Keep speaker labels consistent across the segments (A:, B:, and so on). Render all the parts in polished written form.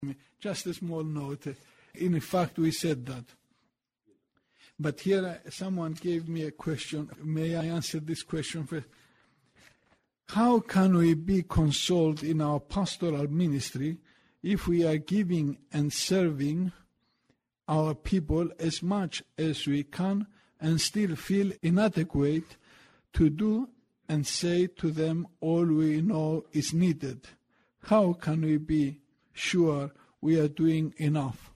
A: Just a small note. In fact, we said that. But here someone gave me a question. May I answer this question first? How can we be consoled in our pastoral ministry if we are giving and serving our people as much as we can and still feel inadequate to do and say to them all we know is needed? How can we be sure we are doing enough?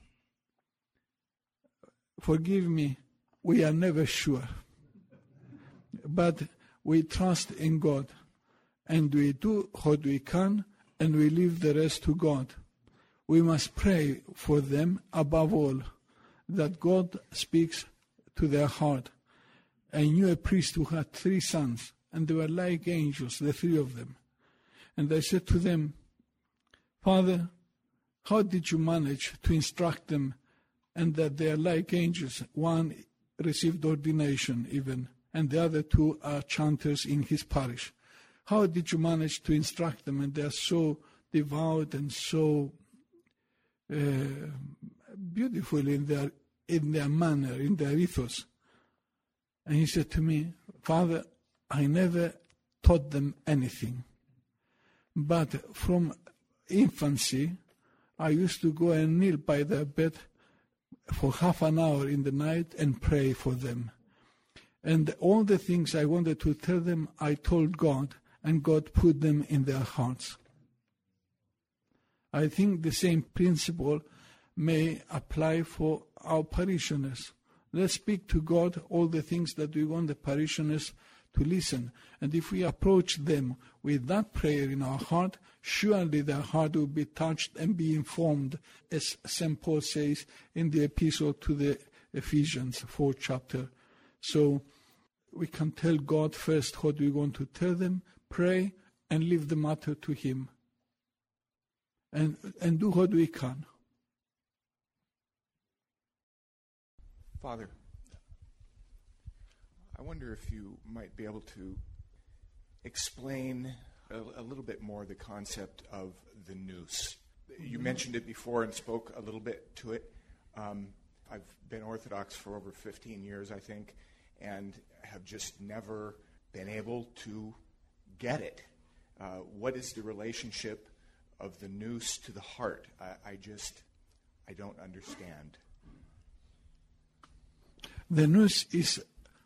A: Forgive me, we are never sure. But we trust in God, and we do what we can, and we leave the rest to God. We must pray for them above all, that God speaks to their heart. I knew a priest who had 3 sons, and they were like angels, the 3 of them. And I said to them, Father, how did you manage to instruct them and that they are like angels? One received ordination even, and the other 2 are chanters in his parish. How did you manage to instruct them and they are so devout and so beautiful in their manner, in their ethos? And he said to me, Father, I never taught them anything. But from infancy, I used to go and kneel by their bed for half an hour in the night and pray for them. And all the things I wanted to tell them, I told God, and God put them in their hearts. I think the same principle may apply for our parishioners. Let's speak to God all the things that we want the parishioners to listen. And if we approach them with that prayer in our heart, surely their heart will be touched and be informed, as St. Paul says in the epistle to the Ephesians, 4th chapter. So we can tell God first what we want to tell them, pray, and leave the matter to Him. And do what we can.
B: Father, I wonder if you might be able to explain a little bit more the concept of the nous. You mentioned it before and spoke a little bit to it. I've been Orthodox for over 15 years, I think, and have just never been able to get it. What is the relationship of the nous to the heart? I don't understand.
A: The nous is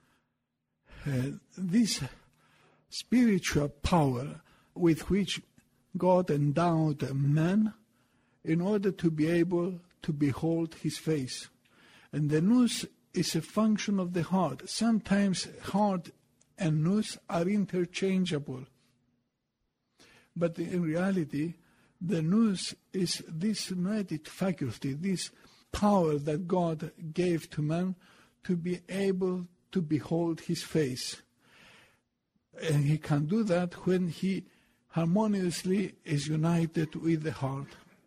A: this spiritual power with which God endowed man in order to be able to behold His face. And the nous is a function of the heart. Sometimes heart and nous are interchangeable. But in reality, the nous is this noetic faculty, this power that God gave to man to be able to behold His face. And He can do that when He harmoniously is united with the heart.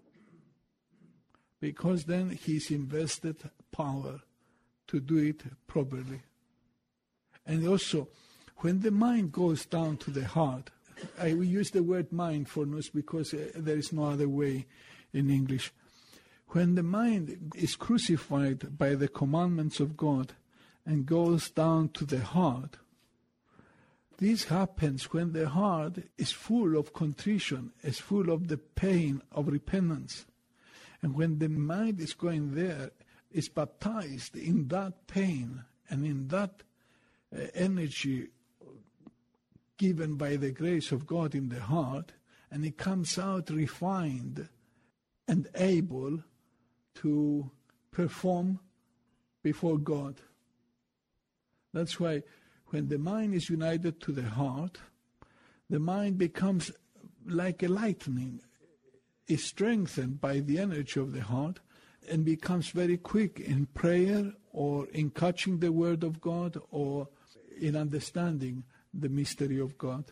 A: Because then He's invested power to do it properly. And also, when the mind goes down to the heart, we use the word mind for nous because there is no other way in English. When the mind is crucified by the commandments of God and goes down to the heart, this happens when the heart is full of contrition, is full of the pain of repentance. And when the mind is going there, is baptized in that pain and in that energy given by the grace of God in the heart, and it comes out refined and able to perform before God. That's why when the mind is united to the heart, the mind becomes like a lightning, is strengthened by the energy of the heart, and becomes very quick in prayer or in catching the word of God or in understanding the mystery of God.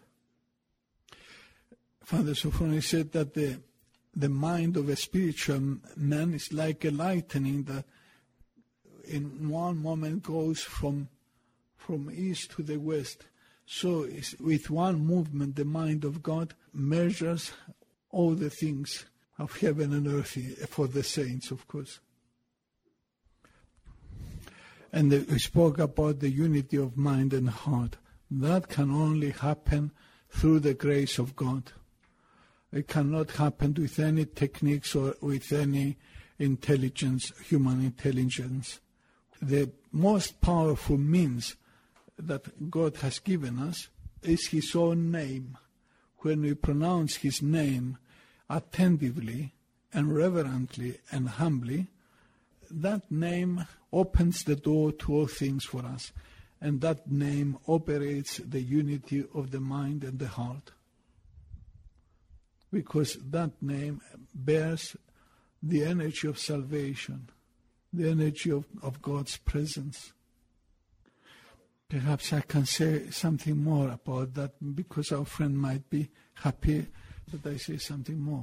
A: Father Sophronius said that the mind of a spiritual man is like a lightning that in one moment goes from east to the west. So with one movement, the mind of God measures all the things of heaven and earth for the saints, of course. And we spoke about the unity of mind and heart. That can only happen through the grace of God. It cannot happen with any techniques or with any intelligence, human intelligence. The most powerful means that God has given us is His own name. When we pronounce His name attentively and reverently and humbly, that name opens the door to all things for us. And that name operates the unity of the mind and the heart. Because that name bears the energy of salvation, the energy of God's presence. Perhaps I can say something more about that, because our friend might be happy that I say something more.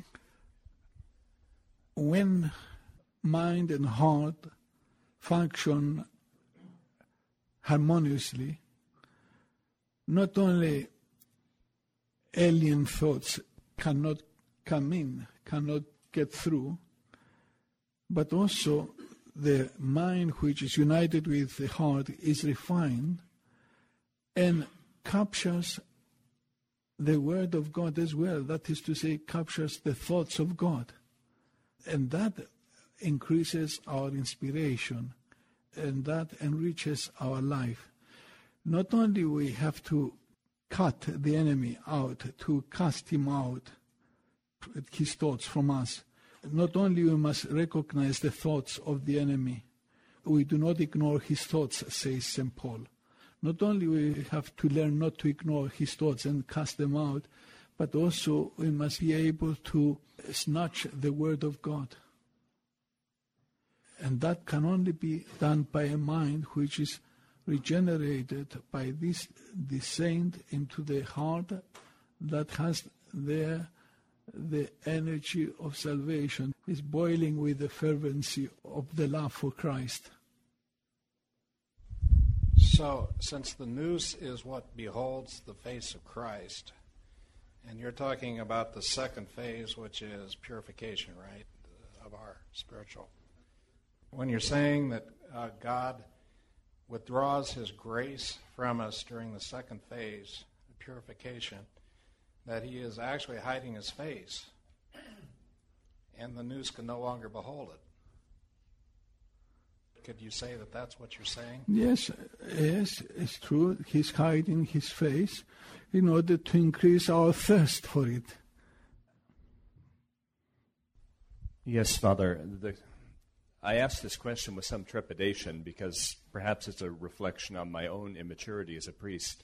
A: When mind and heart function harmoniously, not only alien thoughts cannot come in, cannot get through, but also the mind which is united with the heart is refined and captures the Word of God as well. That is to say, captures the thoughts of God. And that increases our inspiration, and that enriches our life. Not only we have to cut the enemy out, to cast him out, his thoughts from us. Not only we must recognize the thoughts of the enemy, we do not ignore his thoughts, says St. Paul. Not only we have to learn not to ignore his thoughts and cast them out, but also we must be able to snatch the Word of God. And that can only be done by a mind which is regenerated by this descent into the heart that has there the energy of salvation, is boiling with the fervency of the love for Christ.
C: So, since the nous is what beholds the face of Christ, and you're talking about the second phase, which is purification, right, of our spiritual. When you're saying that God withdraws His grace from us during the second phase, the purification, that He is actually hiding His face, and the nous can no longer behold it. Could you say that that's what you're saying?
A: Yes, it's true. He's hiding His face in order to increase our thirst for it.
D: Yes, Father. I asked this question with some trepidation because perhaps it's a reflection on my own immaturity as a priest.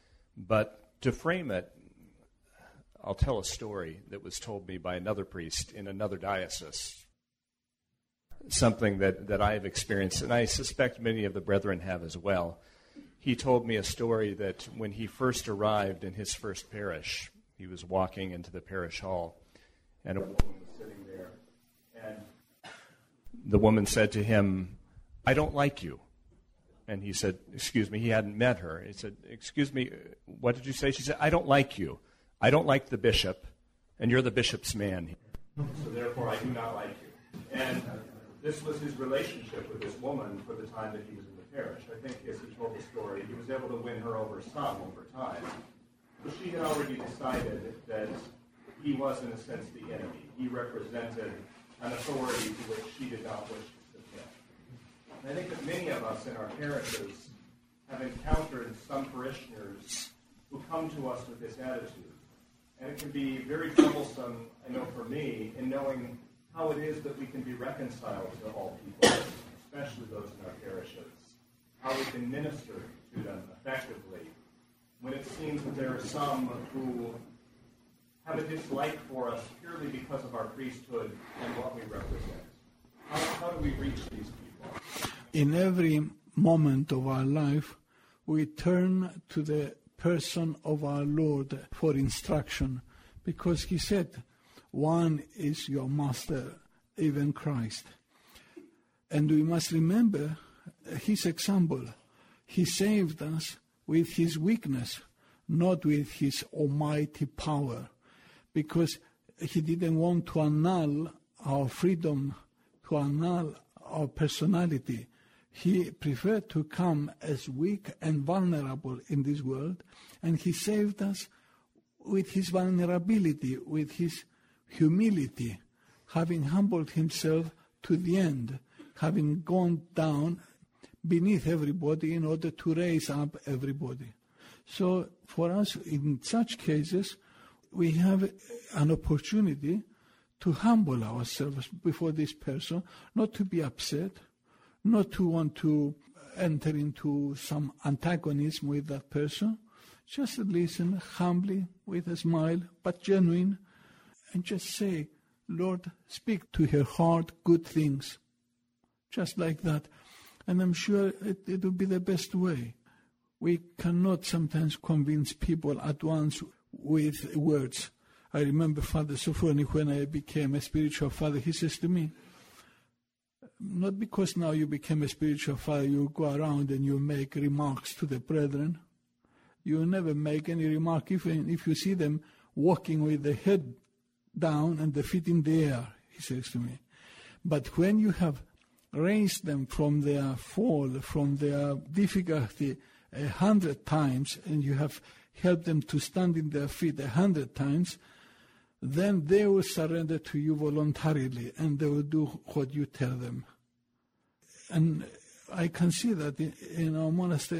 D: But to frame it, I'll tell a story that was told me by another priest in another diocese. Something that I have experienced, and I suspect many of the brethren have as well. He told me a story that when he first arrived in his first parish, he was walking into the parish hall, and a woman was sitting there, and the woman said to him, "I don't like you." And he said, "Excuse me," he hadn't met her. He said, "Excuse me, what did you say?" She said, "I don't like you. I don't like the bishop, and you're the bishop's man. So therefore I do not like you." And this was his relationship with this woman for the time that he was in the parish. I think as he told the story, he was able to win her over some over time. But she had already decided that he was, in a sense, the enemy. He represented an authority to which she did not wish to submit. And I think that many of us in our parishes have encountered some parishioners who come to us with this attitude. And it can be very troublesome, I know for me, in knowing how it is that we can be reconciled to all people, especially those in our parishes, how we can minister to them effectively, when it seems that there are some who have a dislike for us purely because of our priesthood and what we represent. How do we reach these people?
A: In every moment of our life, we turn to the person of our Lord for instruction, because He said, "One is your master, even Christ." And we must remember His example. He saved us with His weakness, not with His almighty power, because He didn't want to annul our freedom, to annul our personality. He preferred to come as weak and vulnerable in this world, and he saved us with his vulnerability, with his humility, having humbled himself to the end, having gone down beneath everybody in order to raise up everybody. So for us, in such cases, we have an opportunity to humble ourselves before this person, not to be upset, not to want to enter into some antagonism with that person. Just listen humbly, with a smile, but genuine, and just say, Lord, speak to her heart good things. Just like that. And I'm sure it will be the best way. We cannot sometimes convince people at once with words. I remember Father Sophrony, when I became a spiritual father, he says to me, not because now you became a spiritual father, you go around and you make remarks to the brethren. You never make any remark, even if you see them walking with the head down and the feet in the air, he says to me. But when you have raised them from their fall, from their difficulty 100 times, and you have helped them to stand in their feet 100 times, then they will surrender to you voluntarily, and they will do what you tell them. And I can see that in our monastery.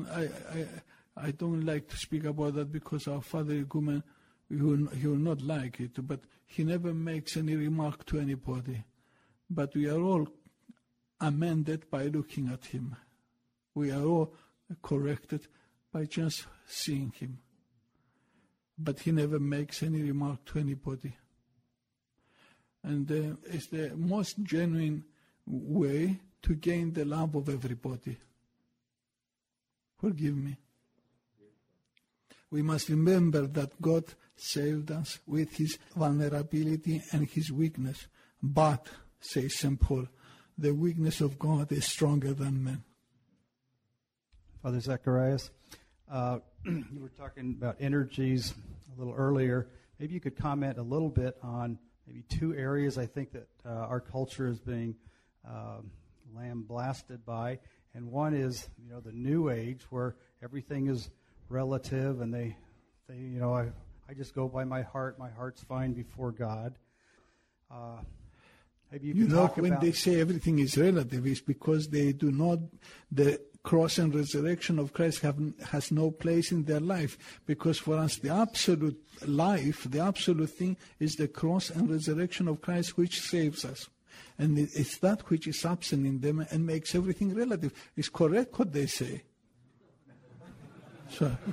A: I don't like to speak about that because our Father Igumen, he will not like it, but he never makes any remark to anybody. But we are all amended by looking at him. We are all corrected by just seeing him. But he never makes any remark to anybody. And it's the most genuine way to gain the love of everybody. Forgive me. We must remember that God saved us with his vulnerability and his weakness. But, says St. Paul, the weakness of God is stronger than man.
E: Father Zacharias, you were talking about energies a little earlier. Maybe you could comment a little bit on maybe two areas I think that our culture is being lambasted by. And one is, the New Age, where everything is relative, and they I just go by my heart. My heart's fine before God. Maybe you can talk
A: when
E: about...
A: they say everything is relative, it's because they do not, the cross and resurrection of Christ has no place in their life. Because for us, the absolute life, the absolute thing is the cross and resurrection of Christ, which saves us. And it's that which is absent in them and makes everything relative. It's correct what they say. So.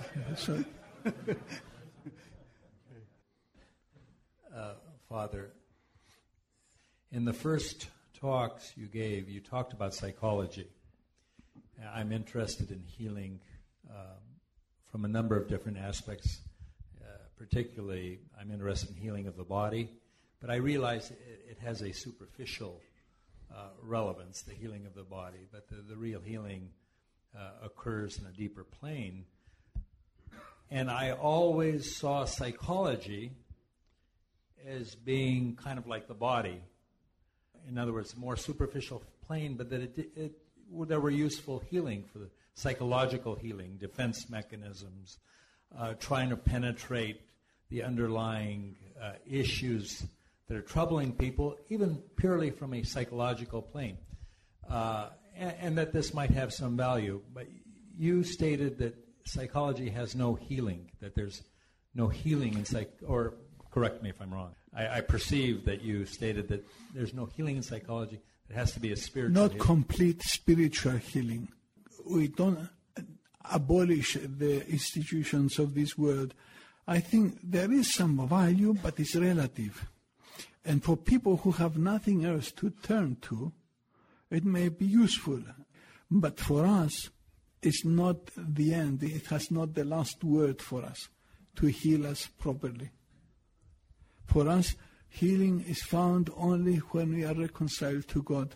F: Father, in the first talks you gave, you talked about psychology. I'm interested in healing from a number of different aspects. Particularly, I'm interested in healing of the body, but I realize it has a superficial relevance, the healing of the body, but the real healing occurs in a deeper plane. And I always saw psychology as being kind of like the body. In other words, more superficial plane, but that there were useful healing for the psychological healing, defense mechanisms, trying to penetrate the underlying issues that are troubling people, even purely from a psychological plane, and that this might have some value. But you stated that psychology has no healing, that there's no healing in or correct me if I'm wrong. I perceive that you stated that there's no healing in psychology. It has to be a spiritual
A: Not
F: healing.
A: complete spiritual healing. We don't abolish the institutions of this world. I think there is some value, but it's relative. And for people who have nothing else to turn to, it may be useful. But for us, it's not the end. It has not the last word for us to heal us properly. For us, healing is found only when we are reconciled to God.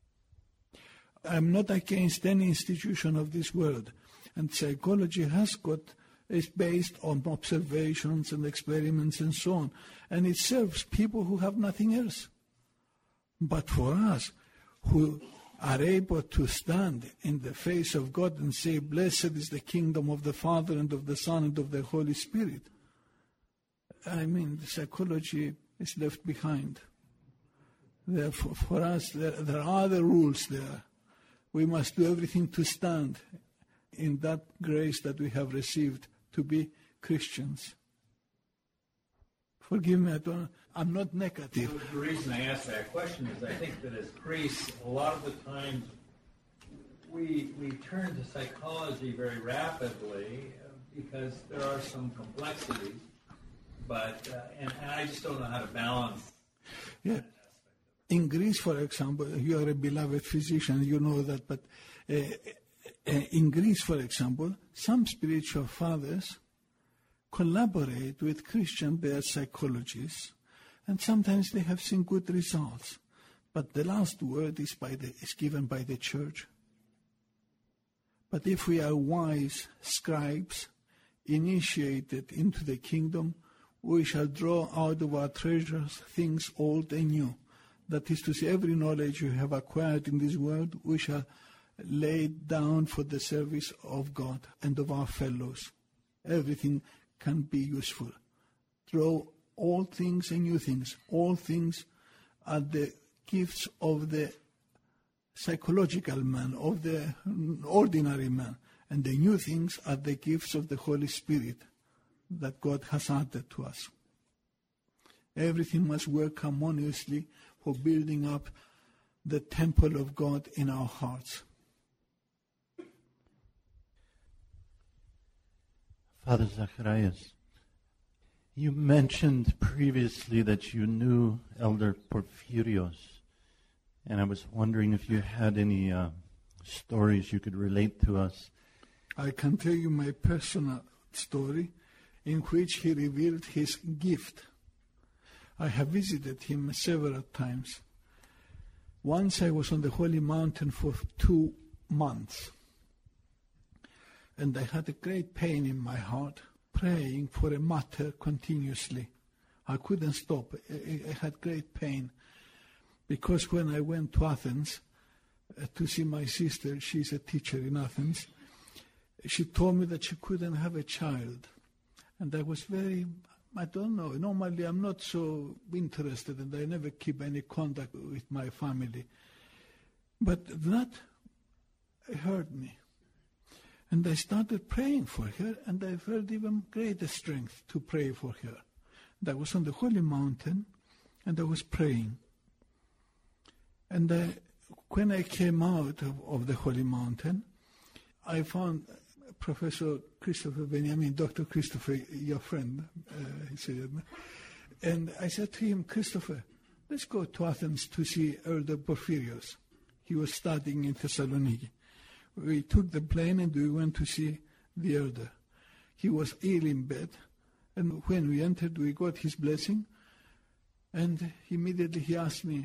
A: I'm not against any institution of this world. And psychology has got is based on observations and experiments and so on. And it serves people who have nothing else. But for us, who are able to stand in the face of God and say, blessed is the kingdom of the Father and of the Son and of the Holy Spirit, I mean, the psychology is left behind. Therefore, for us, there are other rules there. We must do everything to stand in that grace that we have received to be Christians. Forgive me, I'm not negative.
F: The reason I ask that question is I think that as priests, a lot of the times we turn to psychology very rapidly because there are some complexities, but and I just don't know how to balance.
A: Yeah. In Greece, for example, you are a beloved physician, you know that, but in Greece, for example, some spiritual fathers collaborate with Christian, they are psychologists, and sometimes they have seen good results. But the last word is given by the church. But if we are wise scribes, initiated into the kingdom, we shall draw out of our treasures things old and new. That is to say, every knowledge you have acquired in this world, we shall lay it down for the service of God and of our fellows. Everything can be useful. Draw all things and new things. All things are the gifts of the psychological man, of the ordinary man. And the new things are the gifts of the Holy Spirit that God has added to us. Everything must work harmoniously for building up the temple of God in our hearts.
G: Father Zacharias, you mentioned previously that you knew Elder Porphyrios, and I was wondering if you had any stories you could relate to us.
A: I can tell you my personal story in which he revealed his gift. I have visited him several times. Once I was on the Holy Mountain for 2 months, and I had a great pain in my heart, praying for a matter continuously. I couldn't stop. I had great pain, because when I went to Athens to see my sister, she's a teacher in Athens, she told me that she couldn't have a child. And I was I don't know, normally I'm not so interested and I never keep any contact with my family. But that hurt me. And I started praying for her, and I felt even greater strength to pray for her. And I was on the Holy Mountain, and I was praying. And when I came out of the Holy Mountain, I found Professor Christopher Benjamin, Dr. Christopher, your friend, he said. And I said to him, Christopher, let's go to Athens to see Elder Porphyrios. He was studying in Thessaloniki. We took the plane and we went to see the elder. He was ill in bed, and when we entered, we got his blessing, and immediately he asked me,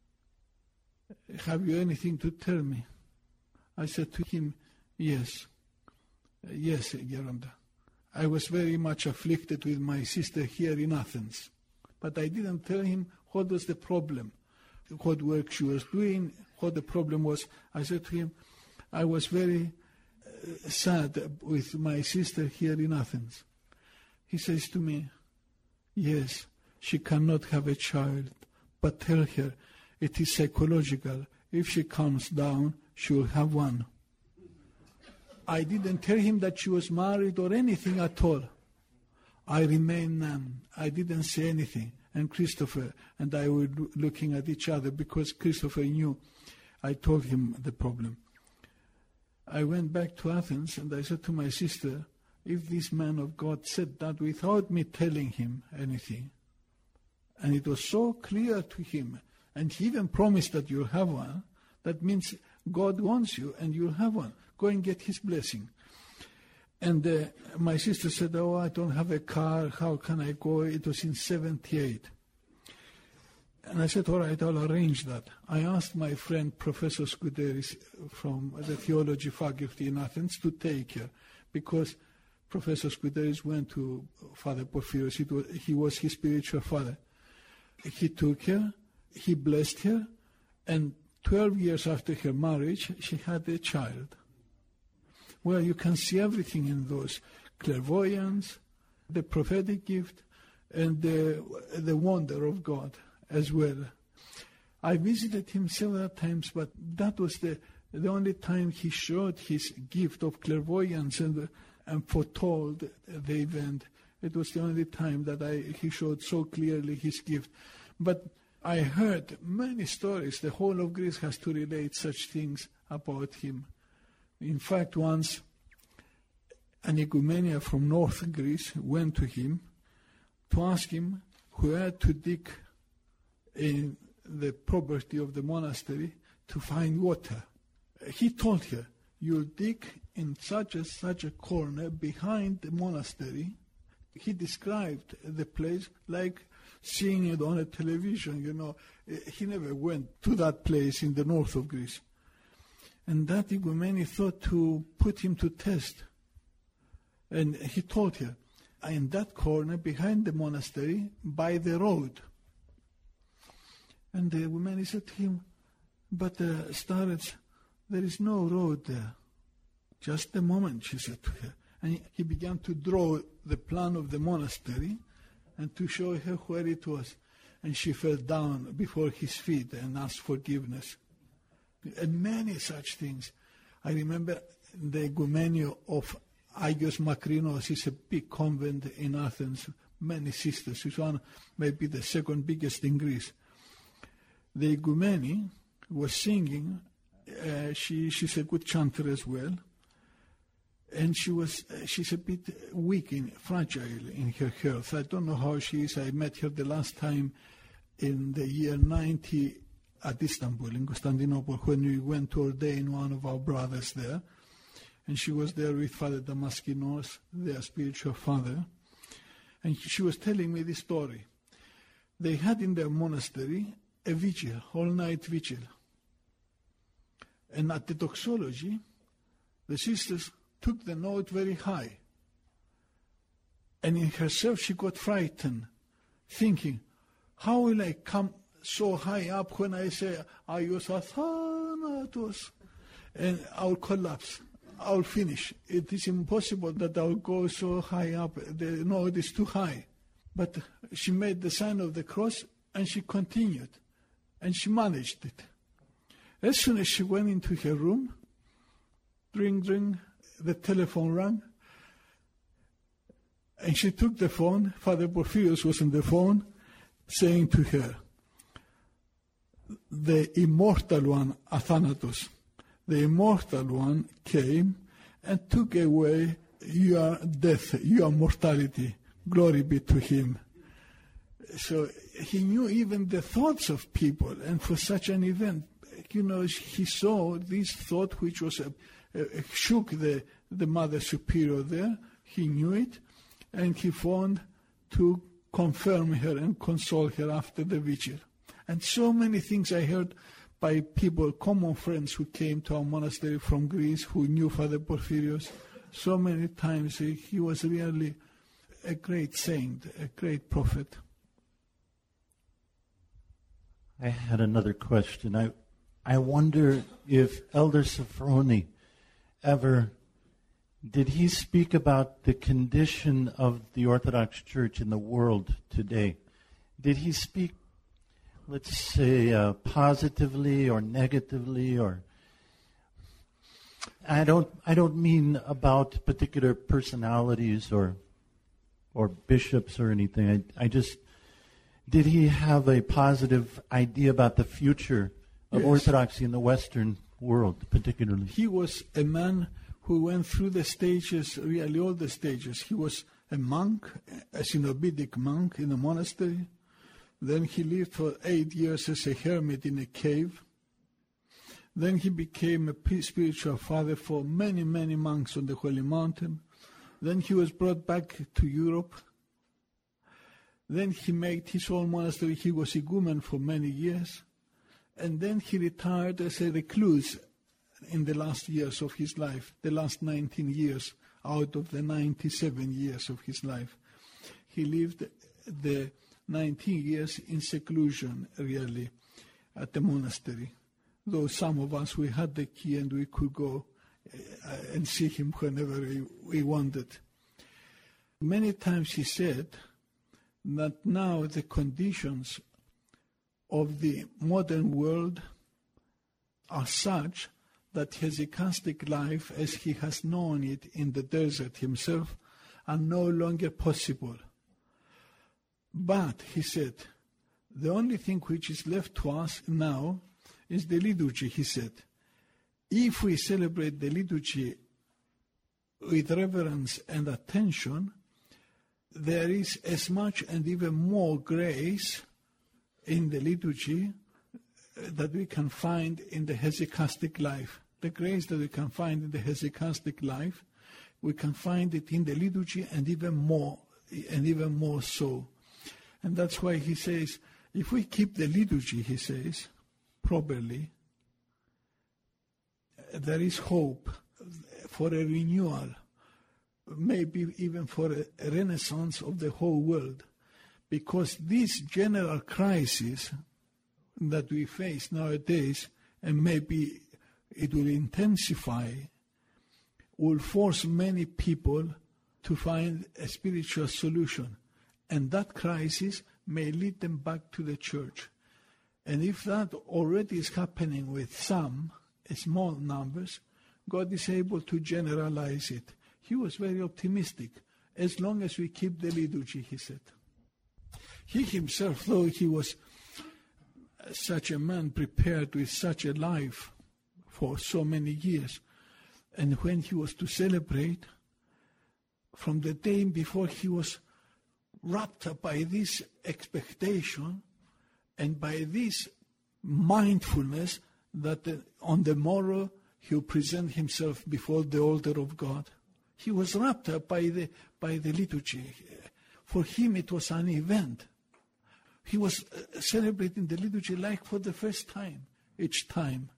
A: have you anything to tell me? I said to him, yes, Geronda. I was very much afflicted with my sister here in Athens, but I didn't tell him what was the problem, what work she was doing, what the problem was. I said to him, I was very sad with my sister here in Athens. He says to me, yes, she cannot have a child, but tell her it is psychological. If she calms down, she will have one. I didn't tell him that she was married or anything at all. I remained numb. I didn't say anything. And Christopher and I were looking at each other because Christopher knew. I told him the problem. I went back to Athens and I said to my sister, if this man of God said that without me telling him anything, and it was so clear to him, and he even promised that you'll have one, that means God wants you and you'll have one. Go and get his blessing. And my sister said, oh, I don't have a car, how can I go? It was in 78. And I said, all right, I'll arrange that. I asked my friend, Professor Skouderis, from the theology faculty in Athens, to take her, because Professor Skouteris went to Father Porphyrios. He was his spiritual father. He took her, he blessed her, and 12 years after her marriage, she had a child. Well, you can see everything in those: clairvoyance, the prophetic gift, and the wonder of God as well. I visited him several times, but that was the only time he showed his gift of clairvoyance and foretold the event. It was the only time that he showed so clearly his gift. But I heard many stories. The whole of Greece has to relate such things about him. In fact, once an igumenia from North Greece went to him to ask him where to dig in the property of the monastery to find water. He told her, "You'll dig in such a corner behind the monastery." He described the place like seeing it on a television, He never went to that place in the north of Greece. And that igumeni thought to put him to test. And he told her, in that corner behind the monastery, by the road. And the igumeni said to him, "But Starets, there is no road there." "Just a moment," she said to her. And he began to draw the plan of the monastery and to show her where it was. And she fell down before his feet and asked forgiveness. And many such things. I remember the Igumenia of Agios Makrinos is a big convent in Athens, many sisters. It's one, maybe the second biggest in Greece. The Igumeni was singing. She's a good chanter as well. And she's a bit weak fragile in her health. I don't know how she is. I met her the last time in the year 90 at Istanbul, in Constantinople, when we went to ordain one of our brothers there. And she was there with Father Damaskinos, their spiritual father. And she was telling me this story. They had in their monastery a vigil, all-night vigil. And at the doxology, the sisters took the note very high. And in herself she got frightened, thinking, how will I come so high up when I say, Agios Athanatos? And I'll collapse. I'll finish. It is impossible that I'll go so high up. The note is too high. But she made the sign of the cross and she continued. And she managed it. As soon as she went into her room, ring, ring, the telephone rang. And she took the phone. Father Porphyrios was on the phone, saying to her, the immortal one, Athanatos, the immortal one came and took away your death, your mortality. Glory be to him. So he knew even the thoughts of people, and for such an event, he saw this thought which was shook the Mother Superior there. He knew it, and he phoned to confirm her and console her after the vigil. And so many things I heard by people, common friends who came to our monastery from Greece, who knew Father Porphyrios. So many times he was really a great saint, a great prophet.
G: I had another question. I wonder if Elder Sophroni did he speak about the condition of the Orthodox Church in the world today? Did he speak, let's say, positively or negatively, or I don't mean about particular personalities or bishops or anything. Did he have a positive idea about the future of Orthodoxy in the Western world, particularly?
A: He was a man who went through the stages, really all the stages. He was a monk, a Synobitic monk in a monastery. Then he lived for 8 years as a hermit in a cave. Then he became a spiritual father for many, many monks on the Holy Mountain. Then he was brought back to Europe. Then he made his own monastery. He was igumen for many years. And then he retired as a recluse in the last years of his life, the last 19 years out of the 97 years of his life. He lived the 19 years in seclusion, really, at the monastery. Though some of us, we had the key and we could go and see him whenever we wanted. Many times he said that now the conditions of the modern world are such that hesychastic life, as he has known it in the desert himself, are no longer possible. But, he said, the only thing which is left to us now is the liturgy, he said. If we celebrate the liturgy with reverence and attention, there is as much and even more grace in the liturgy that we can find in the hesychastic life. The grace that we can find in the hesychastic life, we can find it in the liturgy and even more so. And that's why he says, if we keep the liturgy, he says, properly, there is hope for a renewal, maybe even for a renaissance of the whole world. Because this general crisis that we face nowadays, and maybe it will intensify, will force many people to find a spiritual solution. And that crisis may lead them back to the church. And if that already is happening with some, small numbers, God is able to generalize it. He was very optimistic. As long as we keep the liturgy, he said. He himself, though he was such a man prepared with such a life for so many years, and when he was to celebrate, from the day before he was wrapped up by this expectation and by this mindfulness that on the morrow he will present himself before the altar of God. He was wrapped up by the liturgy. For him it was an event. He was celebrating the liturgy like for the first time, each time.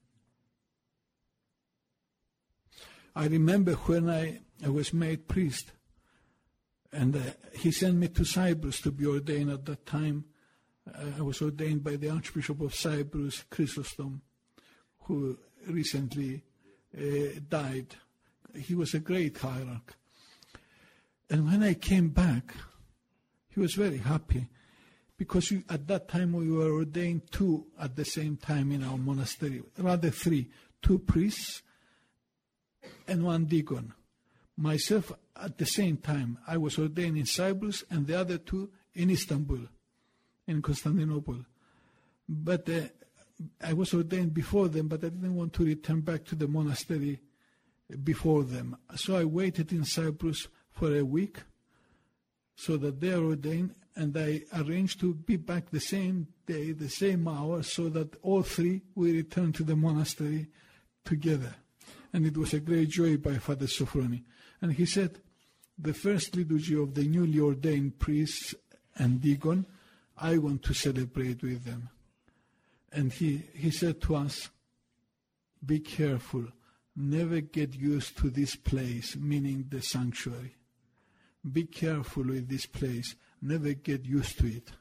A: I remember when I was made priest, and he sent me to Cyprus to be ordained at that time. I was ordained by the Archbishop of Cyprus, Chrysostom, who recently died. He was a great hierarch. And when I came back, he was very happy, because at that time we were ordained two at the same time in our monastery, rather three, 2 priests and 1 deacon. Myself, at the same time, I was ordained in Cyprus and the other 2 in Istanbul, in Constantinople. But I was ordained before them, but I didn't want to return back to the monastery before them. So I waited in Cyprus for a week so that they are ordained, and I arranged to be back the same day, the same hour, so that all 3 we returned to the monastery together. And it was a great joy by Father Sophroni. And he said, the first liturgy of the newly ordained priests and deacon, I want to celebrate with them. And he said to us, be careful, never get used to this place, meaning the sanctuary. Be careful with this place, never get used to it.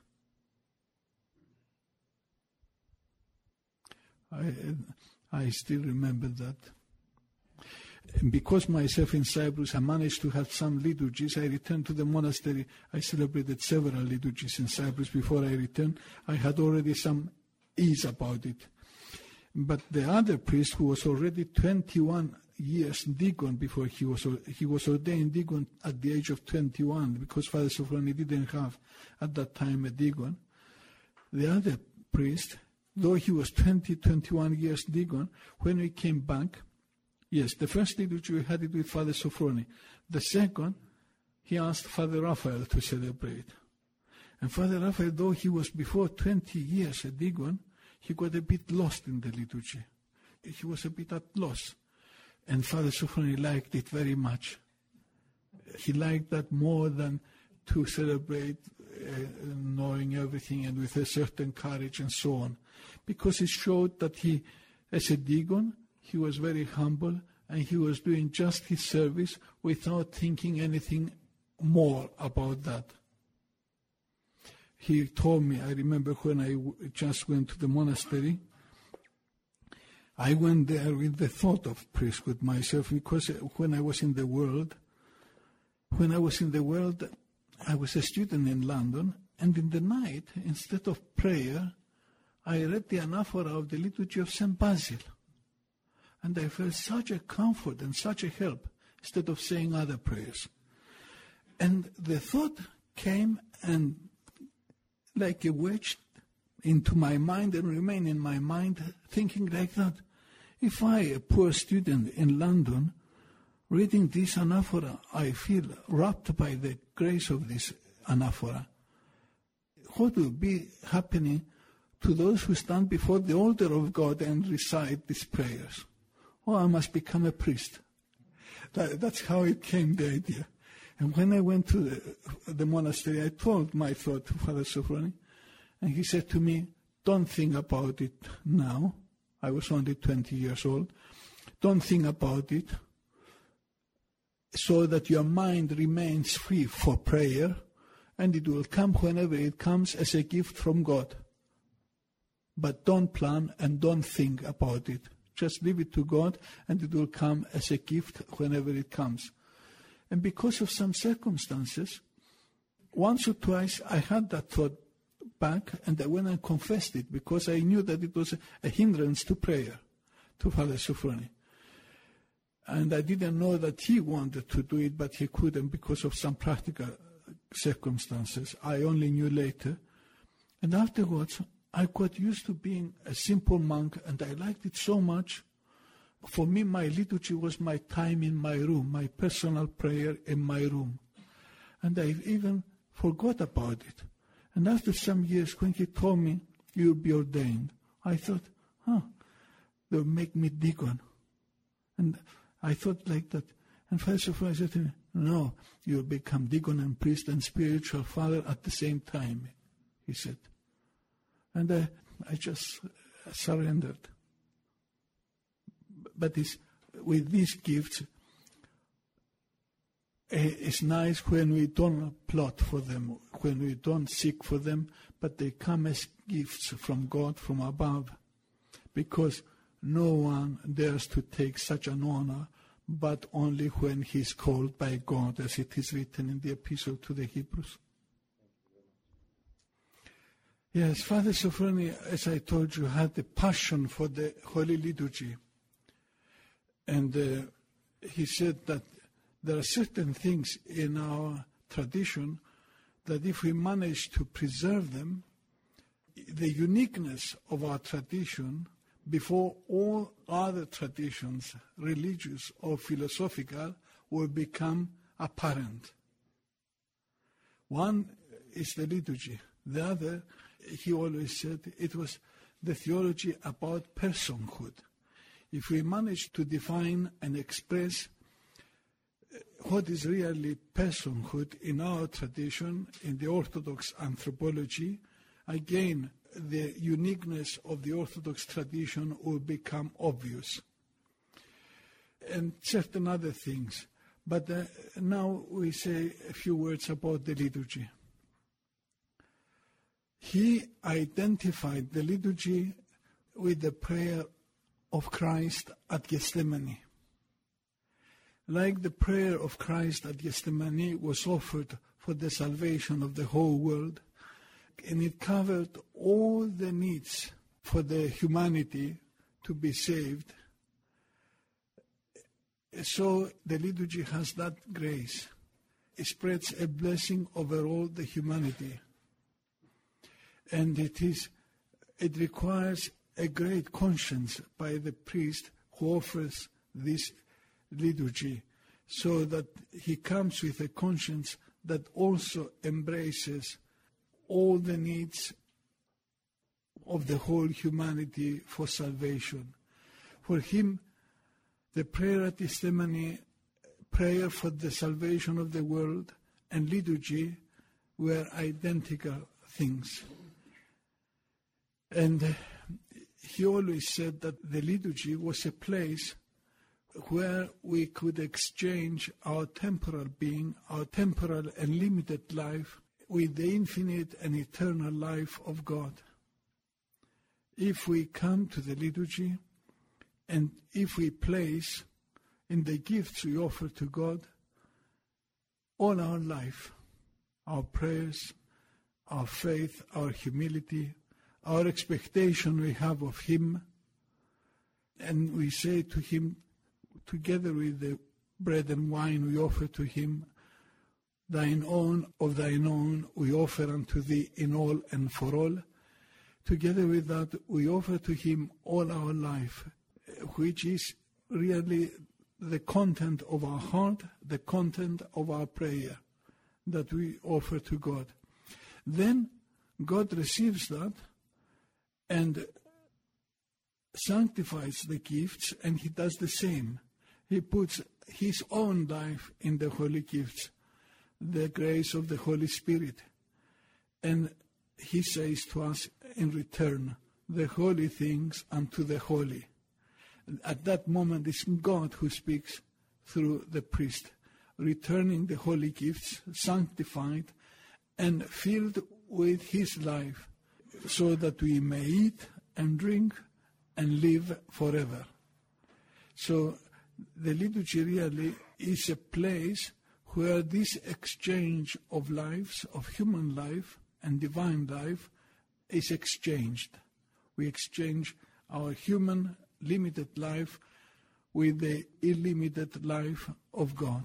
A: I still remember that. And because myself in Cyprus, I managed to have some liturgies. I returned to the monastery. I celebrated several liturgies in Cyprus before I returned. I had already some ease about it. But the other priest, who was already 21 years deacon before he was ordained deacon at the age of 21, because Father Sophroni didn't have at that time a deacon. The other priest, though he was 21 years deacon, when we came back, yes, the first liturgy we had it with Father Sophroni. The second, he asked Father Raphael to celebrate. And Father Raphael, though he was before 20 years a deacon, he got a bit lost in the liturgy. He was a bit at loss. And Father Sophroni liked it very much. He liked that more than to celebrate knowing everything and with a certain courage and so on. Because it showed that he, as a deacon, he was very humble and he was doing just his service without thinking anything more about that. He told me, I remember when I just went to the monastery, I went there with the thought of priesthood myself, because when I was in the world, I was a student in London, and in the night, instead of prayer, I read the anaphora of the liturgy of St. Basil. And I felt such a comfort and such a help, instead of saying other prayers. And the thought came and like a wedge into my mind and remained in my mind, thinking like that. If I, a poor student in London, reading this anaphora, I feel wrapped by the grace of this anaphora, what will be happening to those who stand before the altar of God and recite these prayers? Oh, I must become a priest. That's how it came, the idea. And when I went to the monastery, I told my thought to Father Sophrony, and he said to me, don't think about it now. I was only 20 years old. Don't think about it, so that your mind remains free for prayer, and it will come whenever it comes as a gift from God. But don't plan and don't think about it. Just leave it to God, and it will come as a gift whenever it comes. And because of some circumstances, once or twice I had that thought back, and I went and confessed it, because I knew that it was a hindrance to prayer, to Father Sophrony. And I didn't know that he wanted to do it, but he couldn't because of some practical circumstances. I only knew later. And afterwards, I got used to being a simple monk, and I liked it so much. For me, my liturgy was my time in my room, my personal prayer in my room. And I even forgot about it. And after some years, when he told me, you'll be ordained, I thought, they'll make me deacon. And I thought like that. And Father Sophrony said to me, no, you'll become deacon and priest and spiritual father at the same time, he said. And I just surrendered. But with these gifts, it's nice when we don't plot for them, when we don't seek for them, but they come as gifts from God, from above, because no one dares to take such an honor, but only when he is called by God, as it is written in the Epistle to the Hebrews. Yes, Father Sophrony, as I told you, had a passion for the Holy Liturgy. And he said that there are certain things in our tradition that if we manage to preserve them, the uniqueness of our tradition before all other traditions, religious or philosophical, will become apparent. One is the liturgy. The other, he always said, it was the theology about personhood. If we manage to define and express what is really personhood in our tradition, in the Orthodox anthropology, again, the uniqueness of the Orthodox tradition will become obvious. And certain other things. But now we say a few words about the liturgy. He identified the liturgy with the prayer of Christ at Gethsemane. Like the prayer of Christ at Gethsemane was offered for the salvation of the whole world, and it covered all the needs for the humanity to be saved. So the liturgy has that grace. It spreads a blessing over all the humanity. And it requires a great conscience by the priest who offers this liturgy, so that he comes with a conscience that also embraces all the needs of the whole humanity for salvation. For him, the prayer at Gethsemane, prayer for the salvation of the world, and liturgy were identical things. And he always said that the liturgy was a place where we could exchange our temporal being, our temporal and limited life, with the infinite and eternal life of God. If we come to the liturgy, and if we place in the gifts we offer to God all our life, our prayers, our faith, our humility, our expectation we have of Him, and we say to Him, together with the bread and wine we offer to Him, thine own of thine own we offer unto Thee in all and for all. Together with that we offer to Him all our life, which is really the content of our heart, the content of our prayer that we offer to God. Then God receives that and sanctifies the gifts, and He does the same. He puts His own life in the holy gifts, the grace of the Holy Spirit. And He says to us in return, the holy things unto the holy. At that moment, it's God who speaks through the priest, returning the holy gifts, sanctified and filled with His life, so that we may eat and drink and live forever. So the liturgy really is a place where this exchange of lives, of human life and divine life, is exchanged. We exchange our human limited life with the illimited life of God.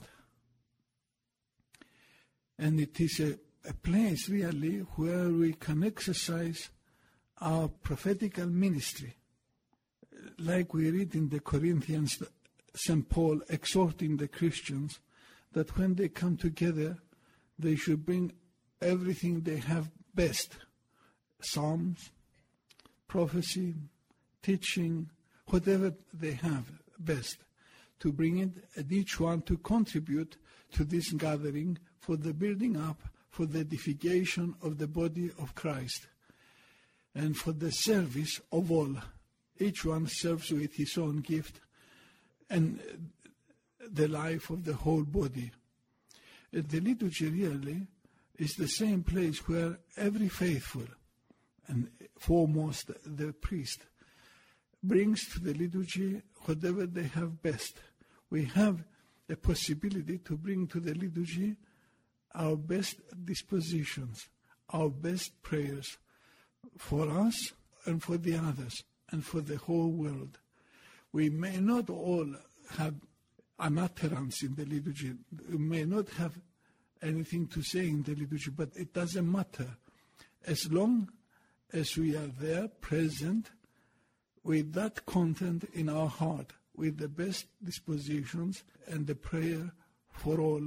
A: And it is a place really where we can exercise our prophetical ministry. Like we read in the Corinthians, St. Paul exhorting the Christians that when they come together, they should bring everything they have best. Psalms, prophecy, teaching, whatever they have best, to bring it, and each one to contribute to this gathering for the building up, for the edification of the body of Christ, and for the service of all. Each one serves with his own gift and the life of the whole body. The liturgy really is the same place where every faithful, and foremost the priest, brings to the liturgy whatever they have best. We have a possibility to bring to the liturgy our best dispositions, our best prayers for us and for the others and for the whole world. We may not all have an utterance in the liturgy. We may not have anything to say in the liturgy, but it doesn't matter. As long as we are there, present, with that content in our heart, with the best dispositions and the prayer for all.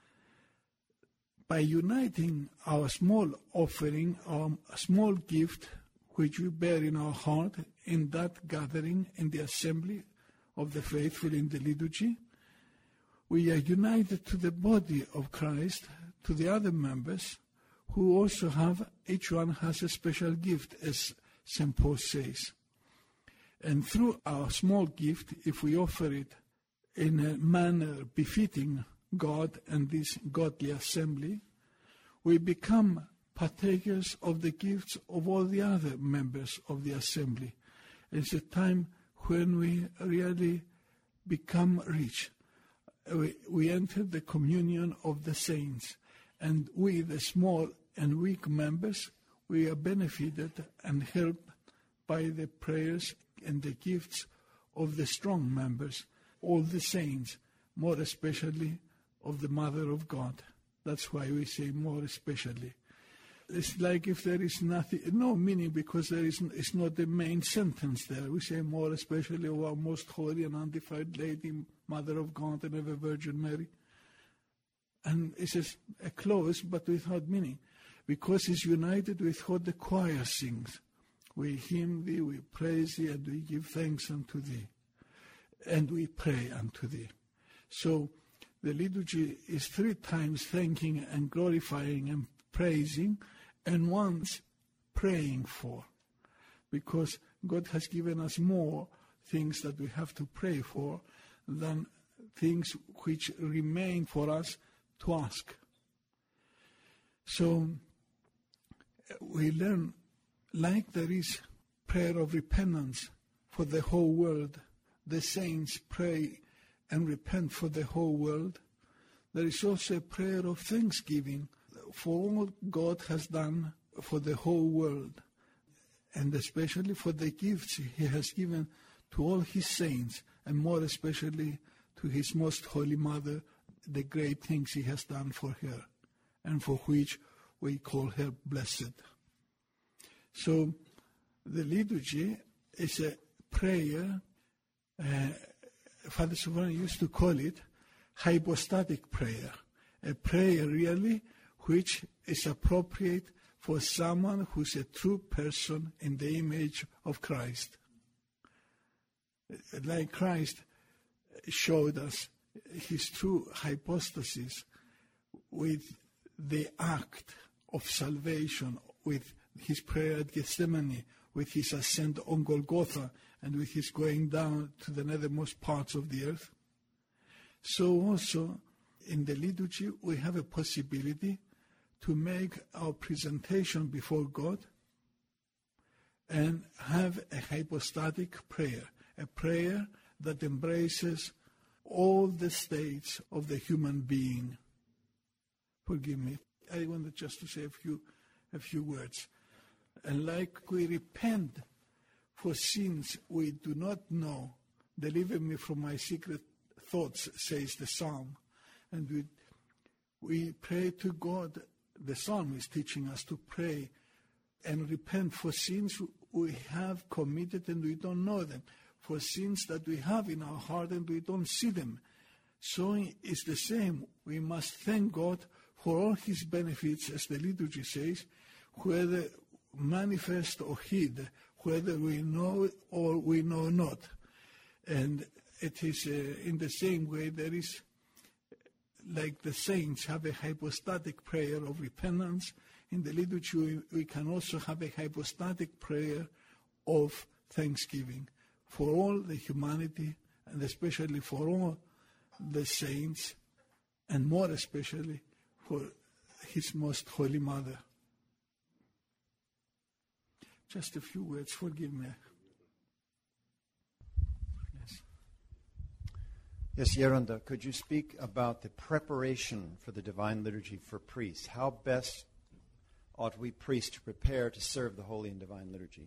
A: By uniting our small offering, our small gift, which we bear in our heart, in that gathering, in the assembly of the faithful in the liturgy, we are united to the body of Christ, to the other members, who also have, each one has a special gift, as St. Paul says. And through our small gift, if we offer it in a manner befitting God and this godly assembly, we become partakers of the gifts of all the other members of the assembly. It's a time when we really become rich. We enter the communion of the saints, and we, the small and weak members, we are benefited and helped by the prayers and the gifts of the strong members, all the saints, more especially of the Mother of God. That's why we say more especially. It's like if there is nothing, no meaning, because it's not the main sentence there. We say more especially of our most holy and undefiled Lady, Mother of God and ever Virgin Mary. And it's just a clause, but without meaning, because it's united with what the choir sings. We hymn Thee, we praise Thee, and we give thanks unto Thee, and we pray unto Thee. So the liturgy is 3 times thanking and glorifying and praising, and once praying for, because God has given us more things that we have to pray for than things which remain for us to ask. So we learn, like there is prayer of repentance for the whole world, the saints pray and repent for the whole world, there is also a prayer of thanksgiving for all God has done for the whole world, and especially for the gifts he has given to all his saints, and more especially to his most holy mother, the great things he has done for her, and for which we call her blessed. So the liturgy is a prayer, Father Sophronius used to call it hypostatic prayer, a prayer really which is appropriate for someone who's a true person in the image of Christ. Like Christ showed us his true hypostasis with the act of salvation, with his prayer at Gethsemane, with his ascent on Golgotha, and with his going down to the nethermost parts of the earth. So also in the liturgy we have a possibility to make our presentation before God and have a hypostatic prayer, a prayer that embraces all the states of the human being. Forgive me, I wanted just to say a few words. And like we repent for sins we do not know, deliver me from my secret thoughts, says the psalm. And we pray to God. The psalm is teaching us to pray and repent for sins we have committed and we don't know them, for sins that we have in our heart and we don't see them. So it's the same. We must thank God for all his benefits, as the liturgy says, whether manifest or hid, whether we know or we know not. And it is in the same way there is, like the saints have a hypostatic prayer of repentance, in the liturgy we can also have a hypostatic prayer of thanksgiving for all the humanity, and especially for all the saints, and more especially for his most holy mother. Just a few words, forgive me.
H: Yes, Yerunda, could you speak about the preparation for the Divine Liturgy for priests? How best ought we priests to prepare to serve the Holy and Divine Liturgy?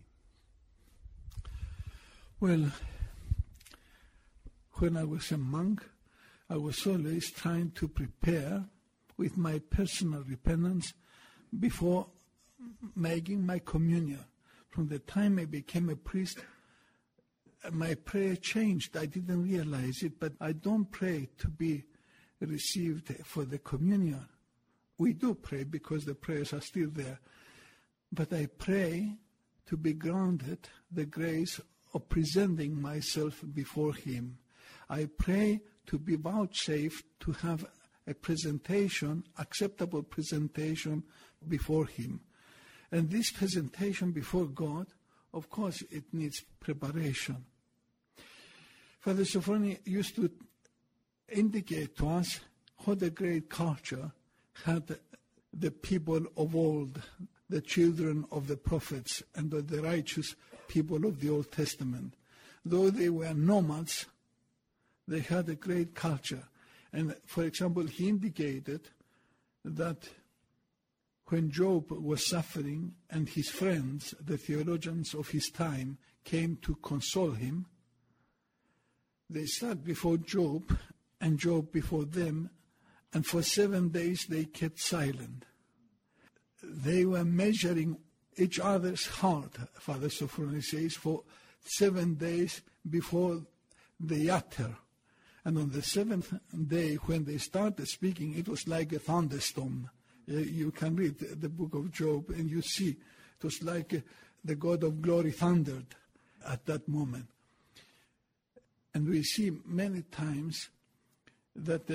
A: Well, when I was a monk, I was always trying to prepare with my personal repentance before making my communion. From the time I became a priest, my prayer changed. I didn't realize it, but I don't pray to be received for the communion. We do pray because the prayers are still there. But I pray to be granted the grace of presenting myself before him. I pray to be vouchsafed to have a presentation, acceptable presentation before him. And this presentation before God, of course, it needs preparation. Father Sophronius used to indicate to us what a great culture had the people of old, the children of the prophets and of the righteous people of the Old Testament. Though they were nomads, they had a great culture. And, for example, he indicated that when Job was suffering and his friends, the theologians of his time, came to console him, they sat before Job and Job before them, and for 7 days they kept silent. They were measuring each other's heart, Father Sophronius says, for 7 days before they utter. And on the 7th day, when they started speaking, it was like a thunderstorm. You can read the book of Job and you see it was like the God of glory thundered at that moment. And we see many times that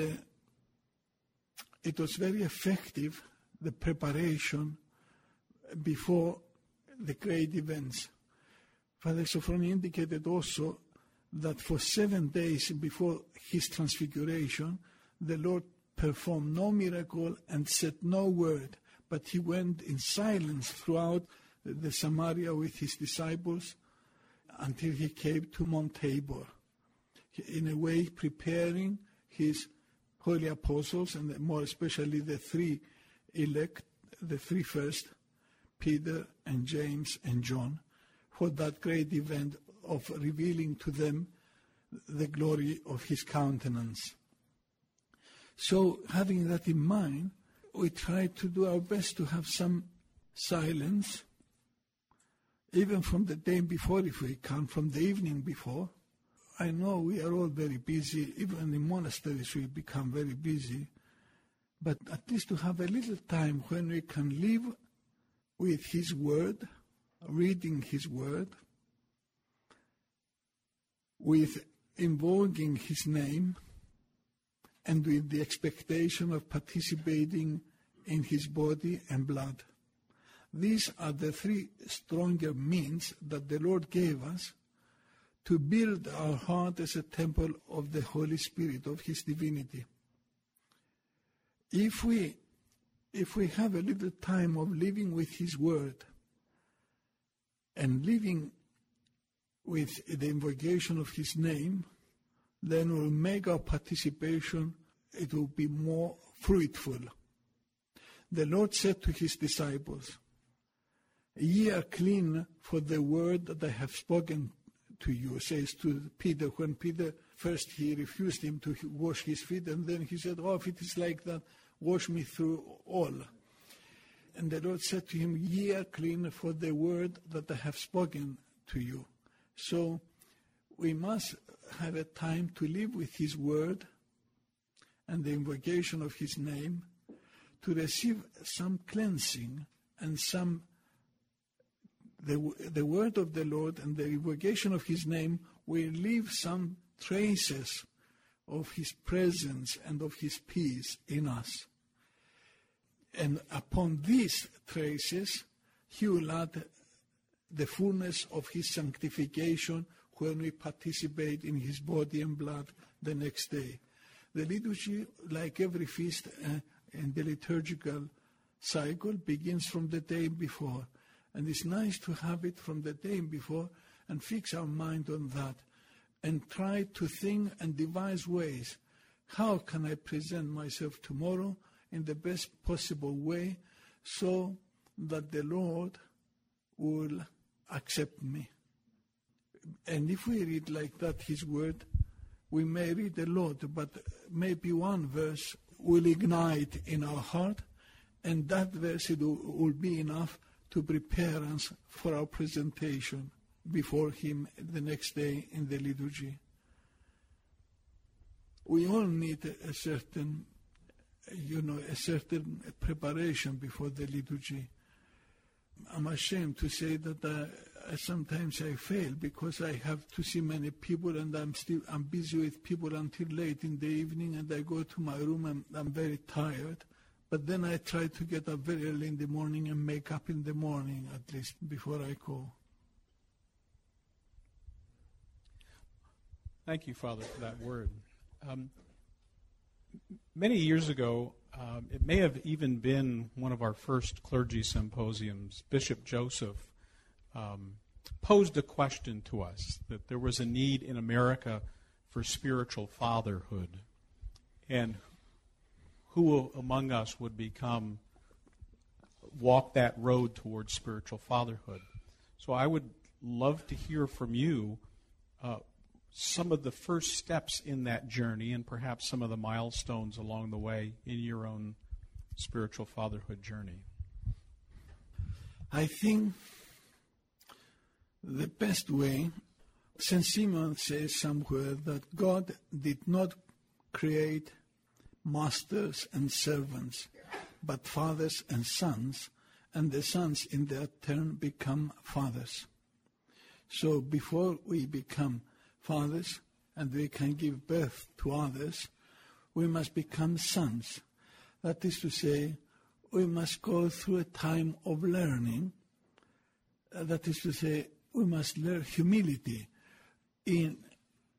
A: it was very effective, the preparation before the great events. Father Sophronius indicated also that for 7 days before his transfiguration, the Lord performed no miracle and said no word, but he went in silence throughout the Samaria with his disciples until he came to Mount Tabor, in a way preparing his holy apostles, and more especially the three elect, the three first, Peter and James and John, for that great event of revealing to them the glory of his countenance. So, having that in mind, we try to do our best to have some silence, even from the day before, if we can, from the evening before. I know we are all very busy, even in monasteries we become very busy, but at least to have a little time when we can live with his word, reading his word, with invoking his name, and with the expectation of participating in his body and blood. These are the three stronger means that the Lord gave us to build our heart as a temple of the Holy Spirit, of his divinity. If we have a little time of living with his word and living with the invocation of his name, then we'll make our participation, it will be more fruitful. The Lord said to his disciples, "Ye are clean for the word that I have spoken to you," says to Peter, when Peter first he refused him to wash his feet, and then he said, "Oh, if it is like that, wash me through all." And the Lord said to him, "Ye are clean for the word that I have spoken to you." So we must have a time to live with his word and the invocation of his name, to receive some cleansing and some the word of the Lord and the invocation of his name will leave some traces of his presence and of his peace in us. And upon these traces, he will add the fullness of his sanctification when we participate in his body and blood the next day. The liturgy, like every feast in the liturgical cycle, begins from the day before. And it's nice to have it from the day before and fix our mind on that and try to think and devise ways. How can I present myself tomorrow in the best possible way so that the Lord will accept me? And if we read like that his word, we may read a lot, but maybe one verse will ignite in our heart, and that verse will be enough to prepare us for our presentation before him the next day in the liturgy. We all need a certain preparation before the liturgy. I'm ashamed to say that sometimes I fail because I have to see many people, and I'm busy with people until late in the evening, and I go to my room and I'm very tired. But then I try to get up very early in the morning and make up in the morning, at least, before I go.
I: Thank you, Father, for that word. Many years ago, it may have even been one of our first clergy symposiums, Bishop Joseph posed a question to us, that there was a need in America for spiritual fatherhood. And who among us would walk that road towards spiritual fatherhood? So I would love to hear from you some of the first steps in that journey and perhaps some of the milestones along the way in your own spiritual fatherhood journey.
A: I think the best way, St. Simon says somewhere that God did not create masters and servants, but fathers and sons, and the sons in their turn become fathers. So before we become fathers and we can give birth to others, we must become sons. That is to say, we must go through a time of learning. That is to say, we must learn humility in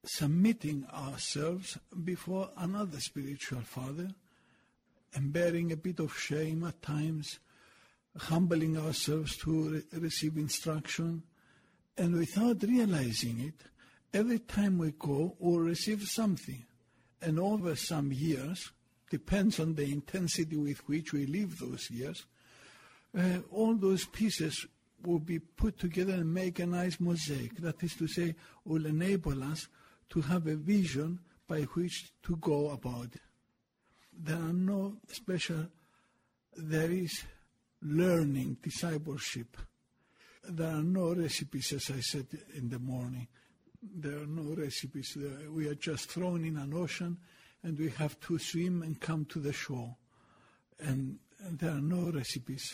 A: submitting ourselves before another spiritual father and bearing a bit of shame at times, humbling ourselves to receive instruction, and without realizing it, every time we go, we'll receive something. And over some years, depends on the intensity with which we live those years, all those pieces will be put together and make a nice mosaic. That is to say, will enable us to have a vision by which to go about it. There are no special, there is learning, discipleship. There are no recipes, as I said in the morning. There are no recipes. We are just thrown in an ocean and we have to swim and come to the shore. And there are no recipes.